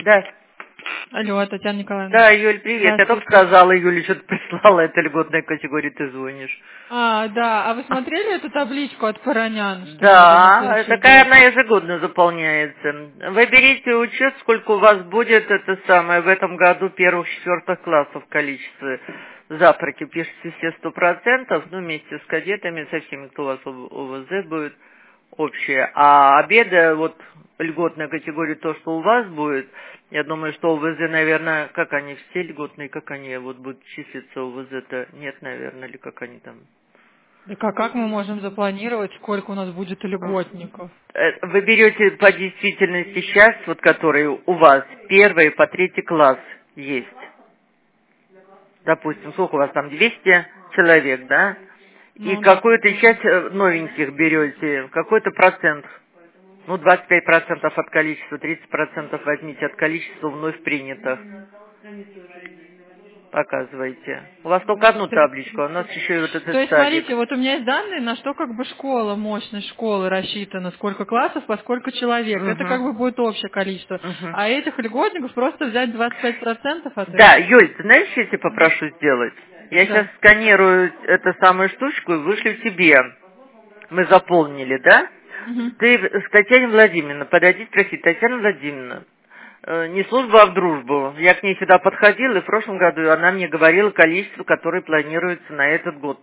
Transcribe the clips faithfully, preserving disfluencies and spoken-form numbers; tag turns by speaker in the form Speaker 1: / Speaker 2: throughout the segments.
Speaker 1: Да.
Speaker 2: Алло, Татьяна Николаевна.
Speaker 1: Да, Юль, привет. Я только сказала, Юля, что-то прислала, это льготная категория, ты звонишь.
Speaker 2: А, да. А вы смотрели эту табличку от Паранян? Что
Speaker 1: да, такая она ежегодно заполняется. Вы берите учет, сколько у вас будет, это самое, в этом году первых-четвертых классов количество. Завтраки пишите все сто процентов, ну, вместе с кадетами, со всеми, кто у вас ОВЗ будет. Общее. А обеды, вот льготная категория, то, что у вас будет, я думаю, что ОВЗ, наверное, как они все льготные, как они вот будут числиться, ОВЗ-то нет, наверное, или как они там?
Speaker 2: Так а как мы можем запланировать, сколько у нас будет льготников?
Speaker 1: Вы берете по действительности сейчас, вот которые у вас, первый по третий класс есть. Допустим, сколько у вас там, двести человек, да? И
Speaker 2: Ну,
Speaker 1: какую-то
Speaker 2: да.
Speaker 1: часть новеньких берете, какой-то процент. Ну, двадцать пять процентов от количества, тридцать процентов возьмите от количества вновь принятых. Показывайте. У вас только одну табличку, а у нас еще и вот этот
Speaker 2: То есть,
Speaker 1: садик.
Speaker 2: смотрите, вот у меня есть данные, на что как бы школа, мощность школы рассчитана, сколько классов, по сколько человек.
Speaker 1: Угу.
Speaker 2: Это как бы будет общее количество.
Speaker 1: Угу.
Speaker 2: А этих льготников просто взять двадцать пять процентов от этого.
Speaker 1: Да, Юль, ты знаешь, что я тебя попрошу сделать? Я
Speaker 2: Да.
Speaker 1: сейчас сканирую эту самую штучку и вышлю тебе. Мы заполнили, да?
Speaker 2: Угу.
Speaker 1: Ты к Татьяне Владимировне подойди, спроси, Татьяна Владимировна, э, не служба, а в дружбу. Я к ней сюда подходила, и в прошлом году она мне говорила количество, которое планируется на этот год.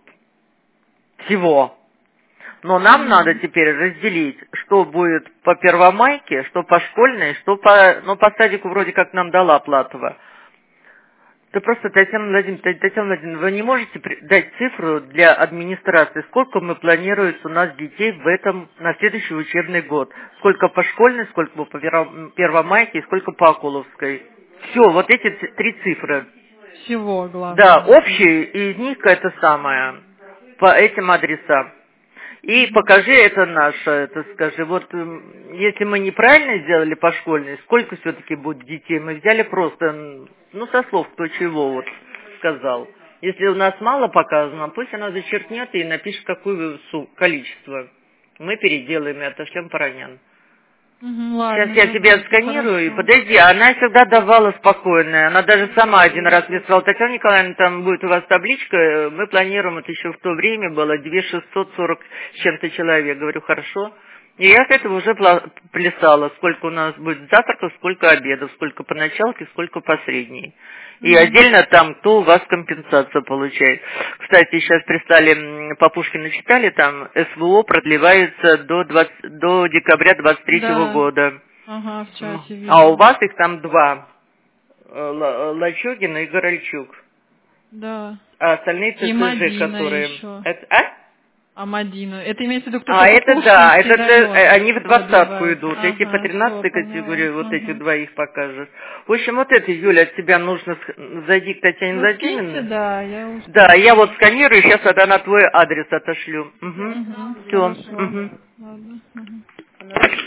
Speaker 1: Всего. Но нам
Speaker 2: Угу.
Speaker 1: надо теперь разделить, что будет по первомайке, что по школьной, что по... Ну, по садику вроде как нам дала Платова. Да просто, Татьяна Владимировна, Татьяна Владимировна, вы не можете дать цифру для администрации, сколько мы планируется у нас детей в этом, на следующий учебный год? Сколько по школьной, сколько по первомайке и сколько по Акуловской? Все, вот эти три цифры.
Speaker 2: Всего, главное.
Speaker 1: Да, общие, и из них это самое, по этим адресам. И покажи это наше, это скажи, вот если мы неправильно сделали по школьной, сколько все-таки будет детей? Мы взяли просто, ну, со слов кто чего вот сказал. Если у нас мало показано, пусть она зачеркнет и напишет, какое количество. Мы переделаем и отошлем Паранян.
Speaker 2: Угу, ладно,
Speaker 1: Сейчас я тебя отсканирую, и подожди, она всегда давала спокойная, она даже сама один раз мне сказала, Татьяна Николаевна, там будет у вас табличка, мы планируем, это еще в то время было две тысячи шестьсот сорок с чем-то человек, говорю, хорошо. И я с этого уже плясала, сколько у нас будет завтраков, сколько обедов, сколько по началке, сколько по средней. И mm-hmm. отдельно там, кто у вас компенсацию получает. Кстати, сейчас пристали, по Пушкину читали, там СВО продлевается до, двадцатого, до декабря двадцать третьего
Speaker 2: да.
Speaker 1: года.
Speaker 2: Ага, в чате видно.
Speaker 1: А у вас их там два. Лачугин и Горольчук.
Speaker 2: Да.
Speaker 1: А остальные ТСЖ, которые...
Speaker 2: Еще.
Speaker 1: Это, а?
Speaker 2: А Мадина. Это имеется в виду, кто
Speaker 1: А, это да, это
Speaker 2: район,
Speaker 1: они в двадцатку идут.
Speaker 2: Ага,
Speaker 1: эти по тринадцатой
Speaker 2: все,
Speaker 1: категории, вот
Speaker 2: ага.
Speaker 1: этих двоих покажешь. В общем, вот это, Юля, от тебя нужно зайди к Татьяне
Speaker 2: ну,
Speaker 1: Владимировне.
Speaker 2: Да, я успею.
Speaker 1: Да, я вот сканирую, сейчас тогда на твой адрес отошлю. Угу.
Speaker 2: Угу,
Speaker 1: Все.
Speaker 2: хорошо.
Speaker 1: Угу.
Speaker 2: Ладно. Угу.